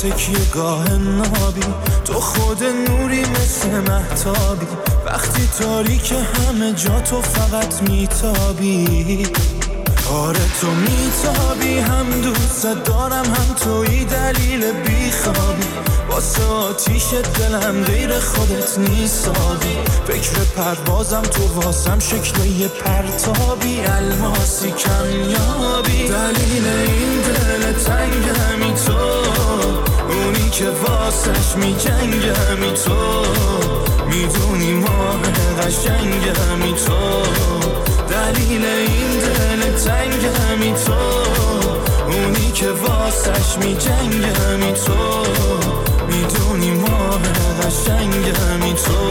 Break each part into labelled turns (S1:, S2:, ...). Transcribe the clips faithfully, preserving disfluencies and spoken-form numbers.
S1: تکیه گاه نابی، تو خود نوری مثل مهتابی، وقتی تاریک همه جا تو فقط میتابی. آره تو میتابی، هم دوست دارم هم توی دلیل بیخوابی، واسه آتیش دلم غیر خودت نیستابی. فکر پروازم تو واسم شکل یه پرتابی، الماسی کمیابی. دلیل این دل تنگمی تو، اونی که واسش میجنگمی تو، میدونی ماه قشنگمی تو. دلیل این دل تنگمی تو، اونی که واسش میجنگمی تو، میدونی ماه قشنگمی تو.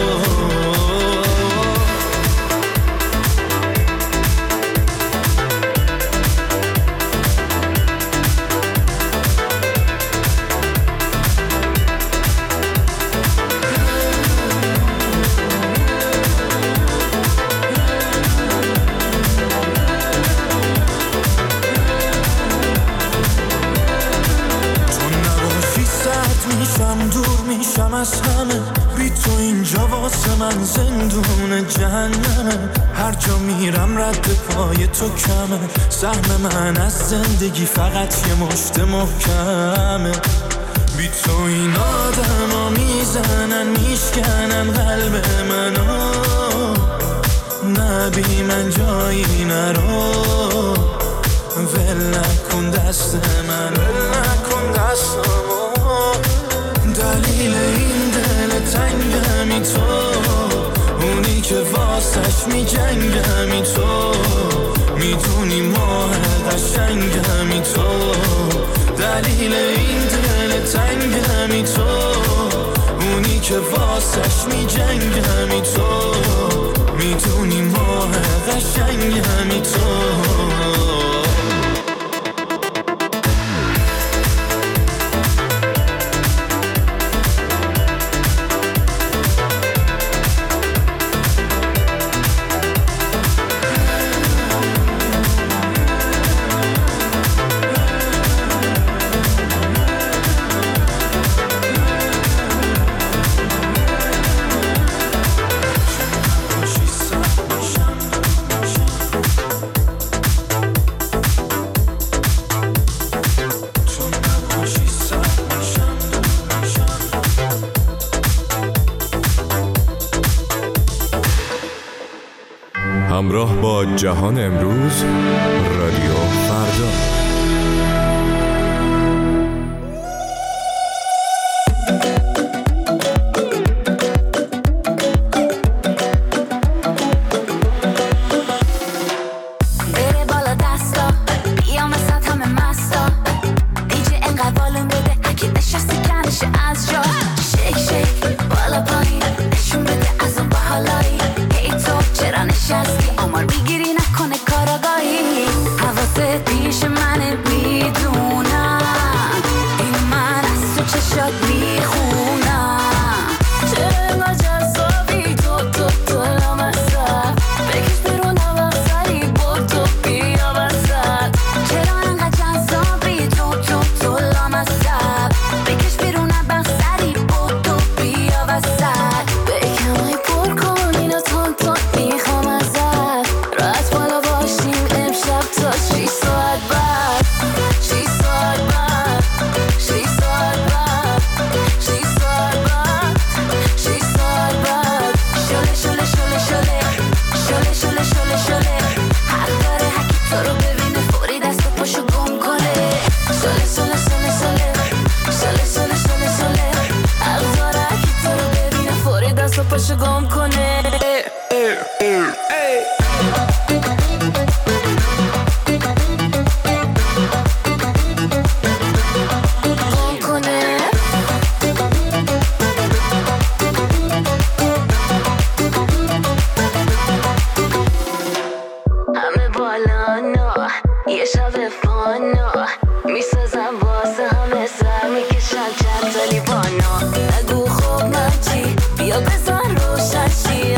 S1: میشم دور میشم از همه، بی تو اینجا واسه من زندون جهنمه. هر جا میرم رد پای تو کمه، سهم من از زندگی فقط یه مشت محکمه. بی تو این آدم ها میزنن میشکنن قلب منو، نه بی من جایی نرو. ول نکن دست من، ول نکن دستمو. دلیل این دل تنگمی تو، اونی که واسش میجنگمی تو، میدونی ماه قشنگمی تو. دلیل این دل تنگمی تو، اونی که واسش میجنگمی تو، میدونی ماه قشنگمی تو.
S2: همراه با جهان امروز، رادیو فردا.
S3: بیا بزن روشن شی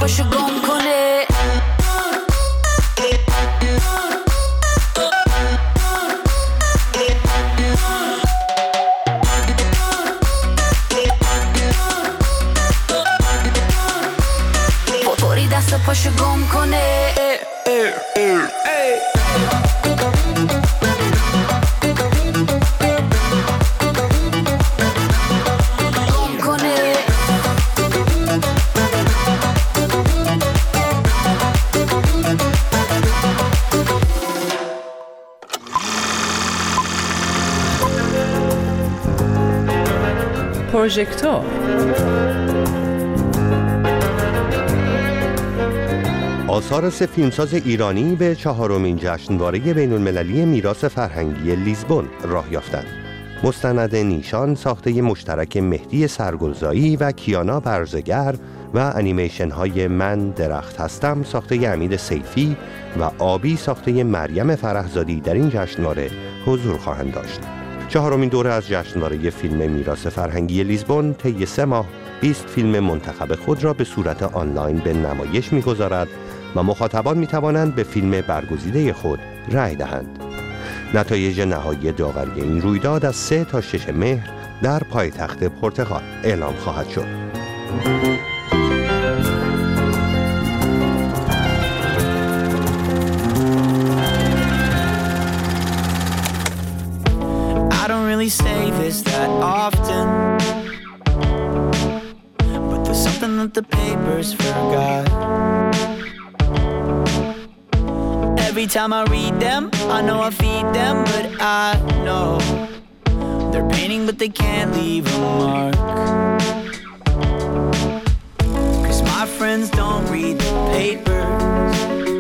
S3: پاشو گم کنه. فوری دست پاشو گم کنه.
S4: پروژکتور
S5: آثار سه فیلمساز ایرانی به چهارمین جشنواره بین‌المللی میراث فرهنگی لیزبون راه یافتند. مستند نیشان ساخته مشترک مهدی سرگلزایی و کیانا برزگر و انیمیشن های من درخت هستم ساخته امید سیفی و آبی ساخته مریم فرحزادی در این جشنواره حضور خواهند داشت. چهارمین دوره از جشنواره فیلم میراث فرهنگی لیزبون طی سه ماه بیست فیلم منتخب خود را به صورت آنلاین به نمایش می‌گذارد و مخاطبان می‌توانند به فیلم برگزیده خود رأی دهند. نتایج نهایی داوری این رویداد از سه تا شش مهر در پایتخت پرتغال اعلام خواهد شد.
S1: I don't really say this that often, but there's something that the papers forgot. Every time I read them, I know I feed them, but I know they're painting but they can't leave a mark. Cause my friends don't read the papers,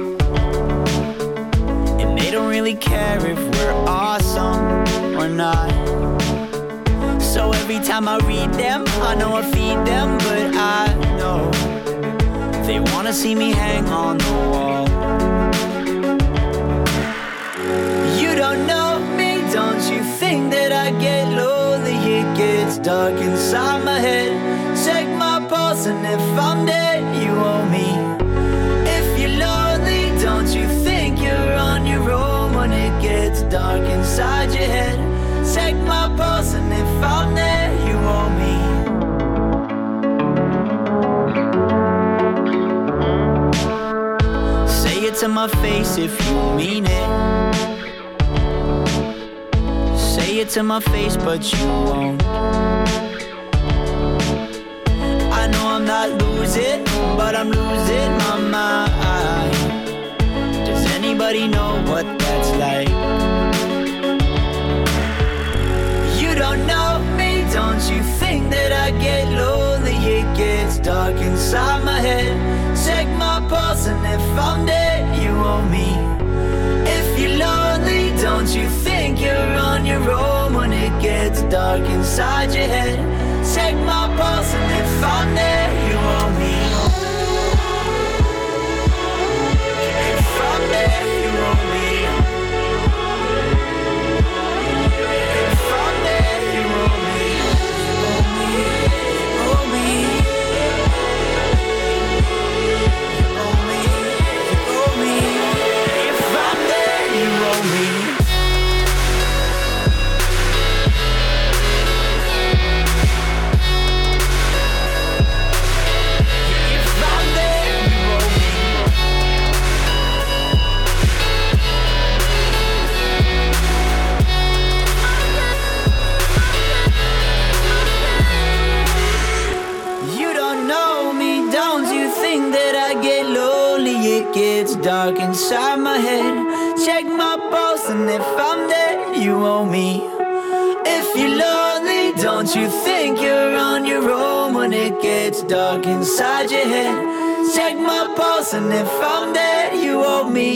S1: and they don't really care if we're awesome or not. So every time I read them, I know I feed them, but I know they wanna see me hang on the wall. You don't know me, don't you think that I get lonely? It gets dark inside my head. Check my pulse and if I'm dead, you owe me. If you're lonely, don't you think you're on your own when it gets dark inside your head? Check my pulse and if I'm there, you owe me. Say it to my face if you mean it. Say it to my face but you won't. I know I'm not losing, but I'm losing my mind. Does anybody know what that's like? You don't know me, don't you think that I get lonely? It gets dark inside my head. Check my pulse and if I'm dead, you owe me. If you're lonely, don't you think you're on your own when it gets dark inside your head? Check my pulse and if I'm there, you owe me. If I'm there, you owe me. If I'm there, you owe me. Owe me, owe me. You owe me, you owe me. If I'm there, you owe me. Dark inside my head. Check my pulse and if I'm there, you owe me. If you're lonely, don't you think you're on your own when it gets dark inside your head? Check my pulse and if I'm there, you owe me.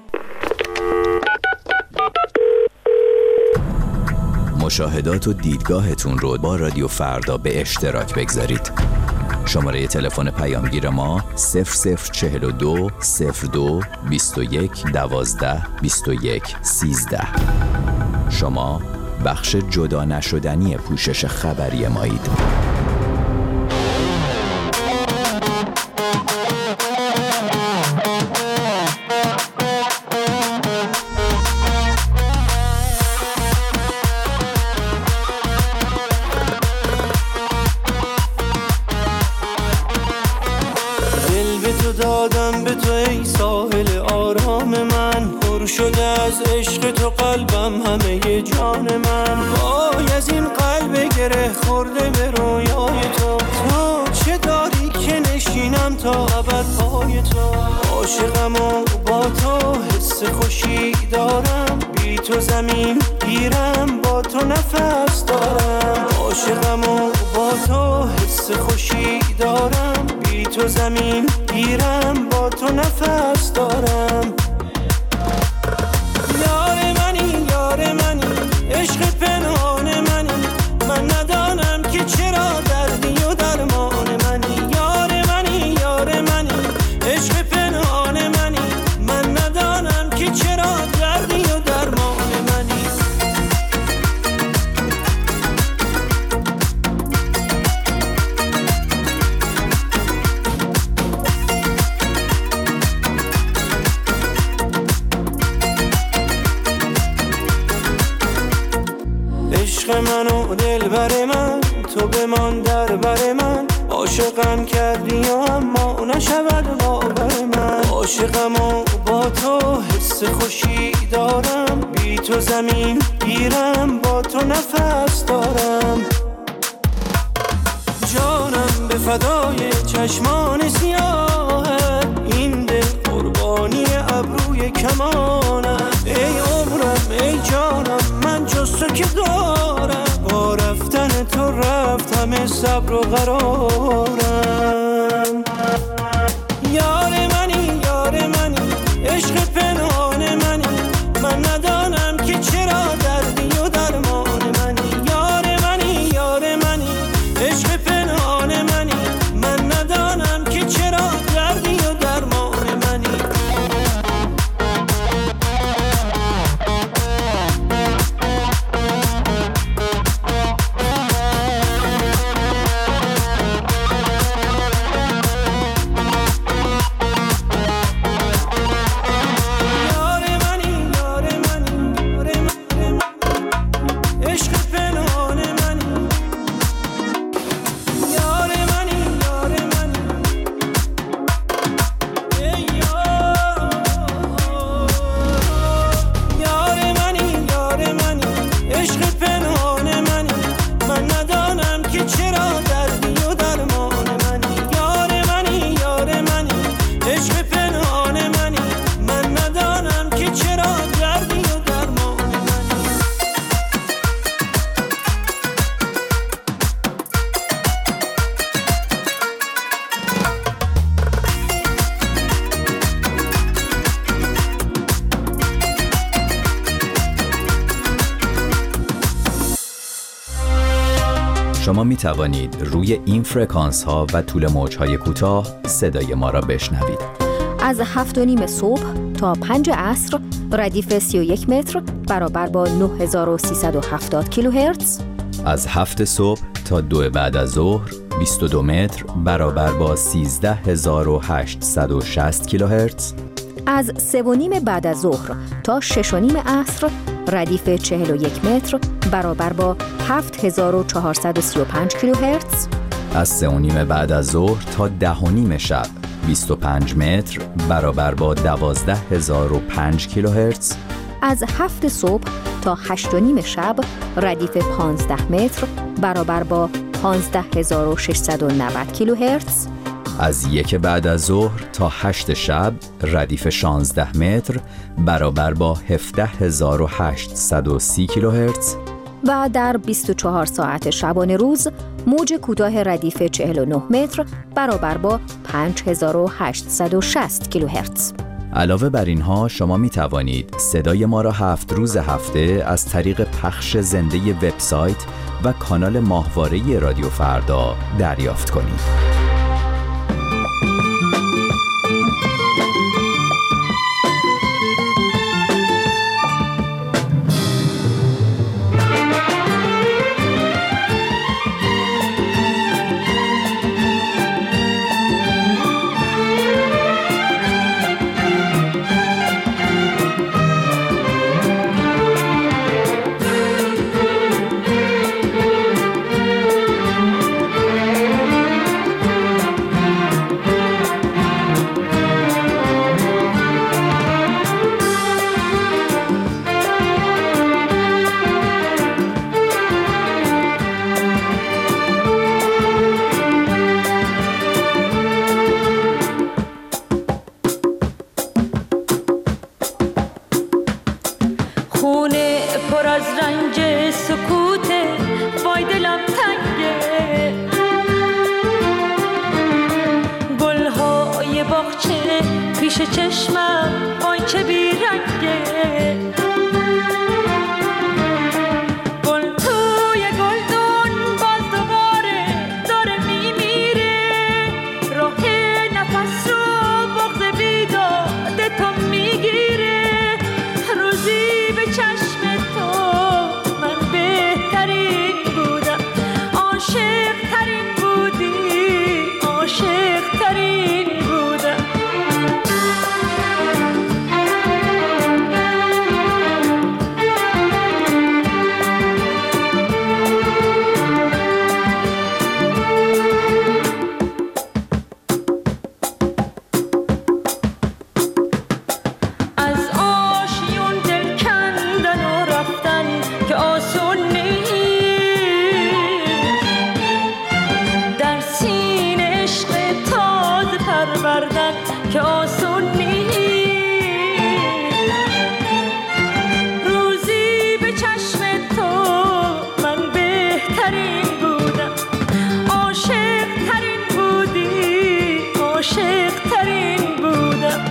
S6: مشاهدات و دیدگاهتون رو با رادیو فردا به اشتراک بگذارید. شماره تلفن پیامگیر ما صفر صفر چهل و دو صفر دو بیست و یک دوازده بیست و یک سیزده. شما بخش جدا نشدنی پوشش خبری مایید.
S4: از عشق تو قلبم همه جان من، وای از این قلب گره خورده به رویای تو. تو چه داری که نشینم تا ابد پای تو؟ عاشقم و با تو حس خوشی دارم، بی تو زمین گیرم با تو نفس دارم. عاشقم و با تو حس خوشی دارم، بی تو زمین گیرم با تو نفس دارم. یار منی یار منی عشق پنهان منی، من ندانم که چرا دردی و درمان منی. یار منی یار منی عشق پنهان منی، من ندانم که چرا دردی و درمان منی. عشق من و دلبر من، تو بمان در بر من. عاشقم کردی و اما نشود باور من. عاشقم و با تو حس خوشی دارم، بی تو زمین گیرم با تو نفس دارم. جانم به فدای چشمان سیاه، این دل قربانی ابروی کمانه. ای عمرم ای جانم من جز تو که دارم، با رفتن تو رفت همه صبر و قرارم. یار منی یار منی عشق پنهان منی، من ندانم که چرا دردی و درمان منی. یار منی یار منی عشق پنهان منی، من ندانم که چرا دردی و درمان منی.
S6: شما می توانید روی این فرکانس ها و طول موج های کوتاه صدای ما را بشنوید.
S7: از هفت و نیم صبح تا پنج عصر ردیف سی و یک متر برابر با نه هزار و سیصد و هفتاد کیلوهرتز.
S6: از هفت صبح تا دو بعد از ظهر بیست و دو متر برابر با سیزده هزار و هشتصد و شصت کیلوهرتز.
S7: از سه و نیم بعد از ظهر تا شش و نیم عصر ردیف چهل و یک متر برابر با هفت هزار و چهارصد و سی و پنج کیلوهرتز.
S6: از سه و نیم بعد از ظهر تا ده و نیم شب بیست و پنج متر برابر با دوازده هزار و پنج کیلوهرتز.
S7: از هفت صبح تا هشت و نیم شب ردیف پانزده متر برابر با پانزده هزار و ششصد و نود کیلوهرتز.
S6: از یک بعد از ظهر تا هشت شب ردیف شانزده متر برابر با هفده هزار و هشتصد و سی کیلوهرتز.
S7: و در بیست و چهار ساعت شبانه روز موج کوتاه ردیف چهل و نه متر برابر با پنج هزار و هشتصد و شصت کیلوهرتز.
S6: علاوه بر اینها شما می توانید صدای ما را هفت روز هفته از طریق پخش زنده وبسایت و کانال ماهواره رادیو فردا دریافت کنید.
S8: باغچه پیش چشمم وای چه بیرنگه، گل توی گلدون باز دوباره داره میمیره، راه نفس رو بغض بیداد تو میگیره، روزی به چشم تو من بهترین بودم، عاشق ترین بودی، عاشق ترین بودم. از آشیون دل کندن و رفتن که آسون نیست، در سینه عشق تازه پروردن که آسون نیست، روزی به چشم تو من بهترین بودم، عاشق ترین بودی، عاشق ترین بودم.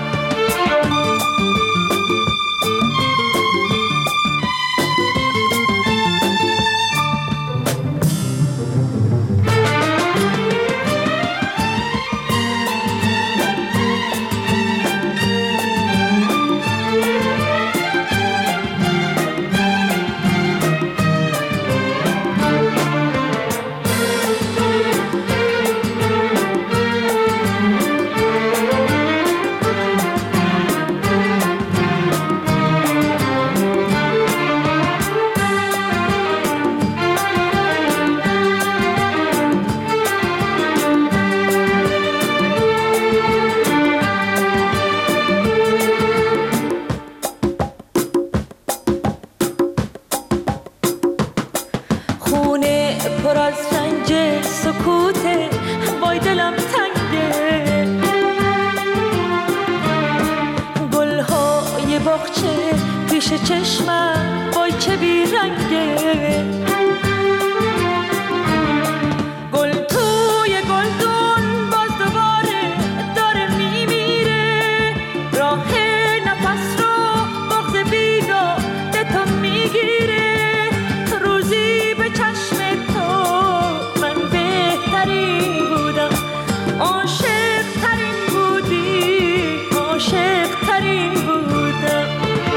S8: خونه پر از رنج سکوته، وای دلم تنگه، گلهای باغچه پیش چشمم وای چه بیرنگه، گل توی گلدون باز دوباره داره میمیره، راه نفس رو بغض بیداد تو میگیره، روزی به چشم تو من بهترین بودم، عاشق ترین بودی، عاشق ترین بودم.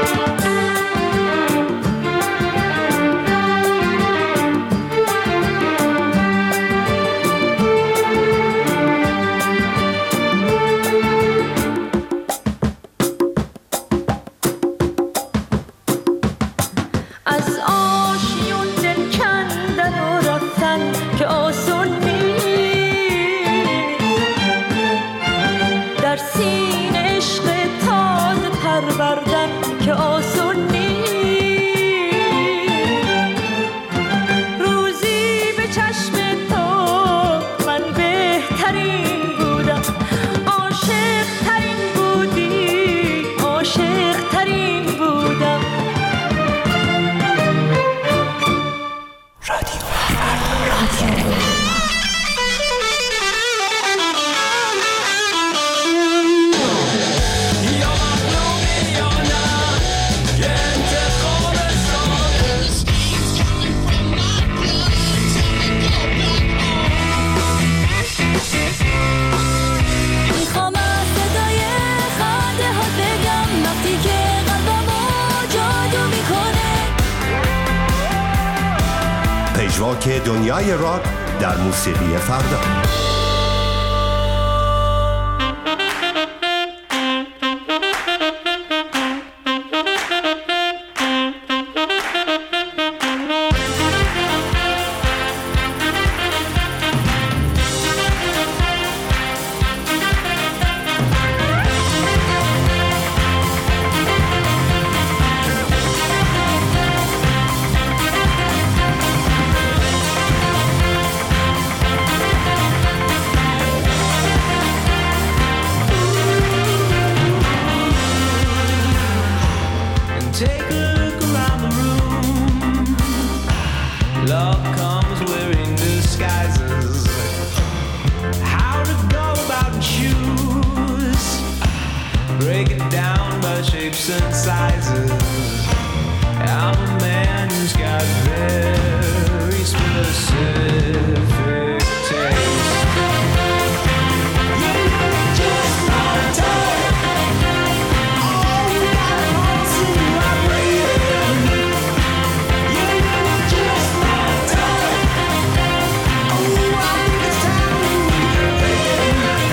S8: از آشیون دل کندن و رفتن که آسون نیست، در سینه عشق تازه پروردن که آسون نیست، روزی به چشم تو من بهترین بودم، عاشق ترین بودی، عاشق ترین بودم.
S3: میخوام از صدای خنده ها بگم وقتی که قلبمو جادو میکنه،
S5: پژواک دنیای راک در موسیقی فردا.
S1: the shapes and sizes. I'm a man who's got very specific taste. You're just my type. Oh, you got holes in my brain. You're just my type. Oh, I think it's time we begin.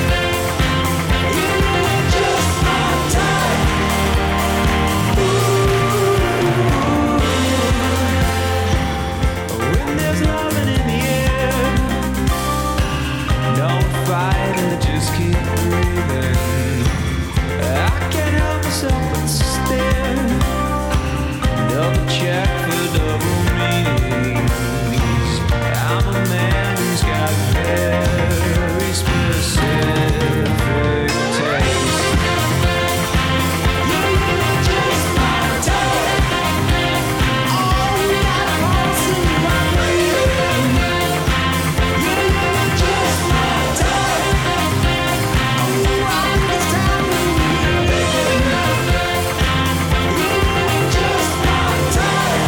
S1: You're just my type. When there's loving in the air, don't fight it, just keep breathing. I can't help myself but stare. Double check for double meanings. I'm a man who's got very specific taste. You're just my type. Oh, you got holes in my brain. You're just my type. Oh, I think it's time we begin. You're just my type.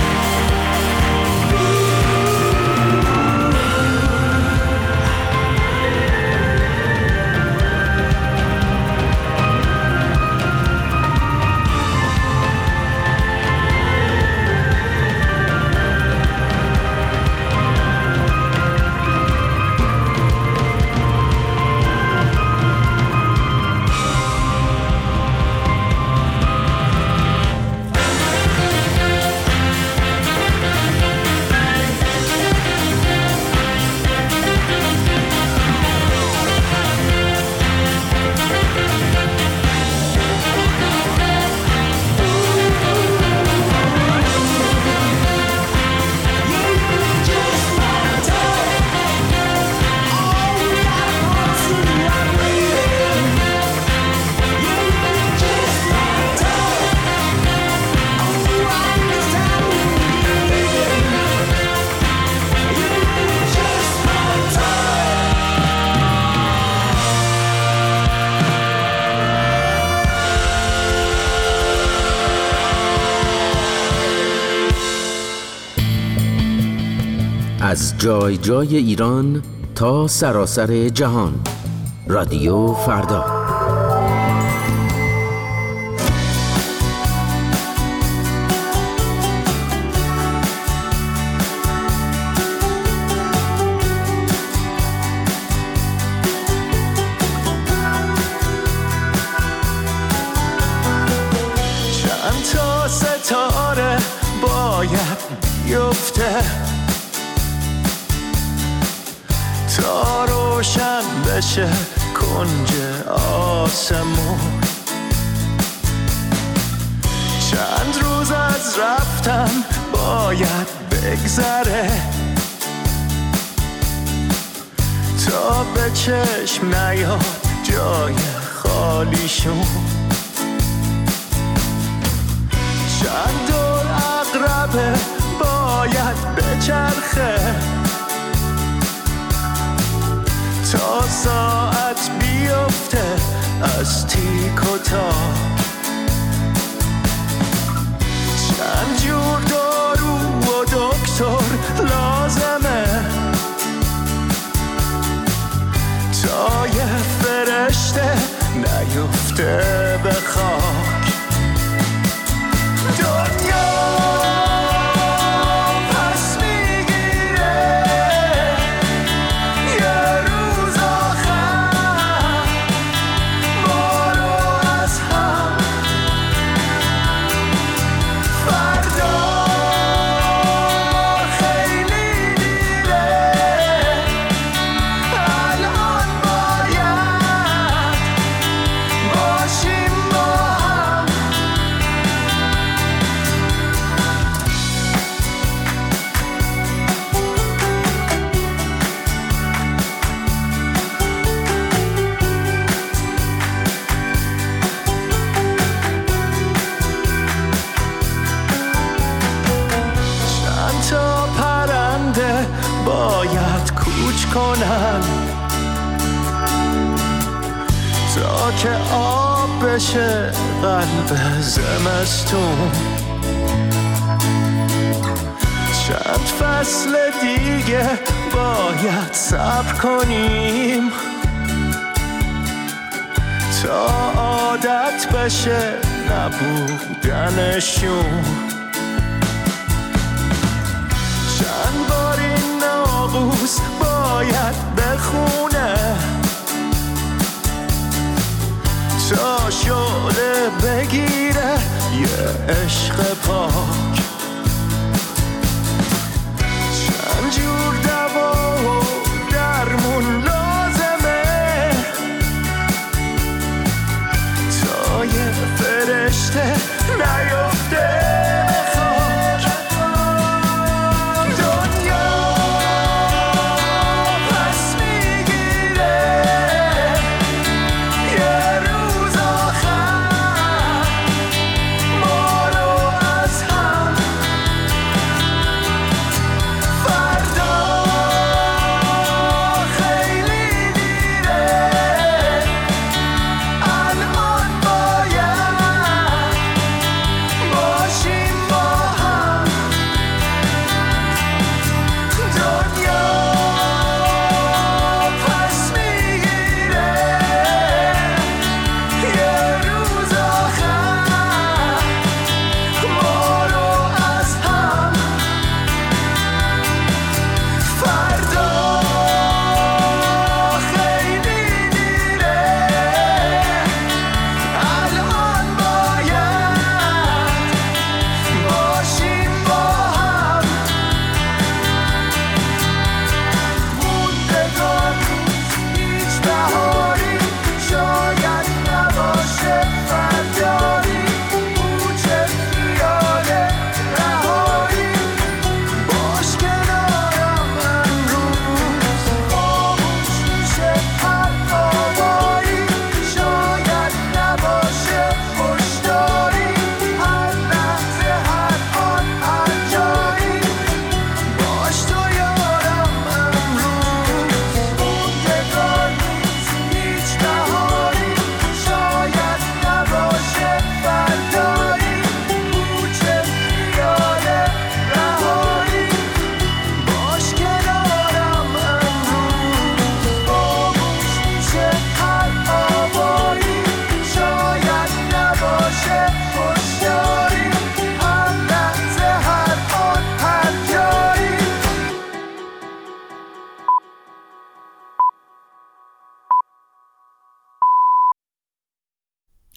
S9: از جای جای ایران تا سراسر جهان. رادیو فردا.
S1: چند تا ستاره باید بیفته تا روشن بشه کنج آسمون. چند روز از رفتن باید بگذره تا به چشم نیاد جای خالیشون. چند دور عقربه باید بچرخه تا ساعت بیفته از تیک و تاک. چند جور دارو و دکتر لازمه تا یه فرشته نیفته به خاک. دنیا پس میگیره یه روز آخر ما رو از هم. فردا خیلی دیره الان باید باشیم با هم. چند تا پرنده باید کوچ کنن تا که آب
S4: بشه قلب زمستون. چند فصل دیگه باید صبر کنیم تا عادت بشه نبودنشون. چند بار این ناقوس باید بخونه تا شعله بگیره یه عشق پاک. چند جور دوا و درمون لازمه تا یه فرشته نیفته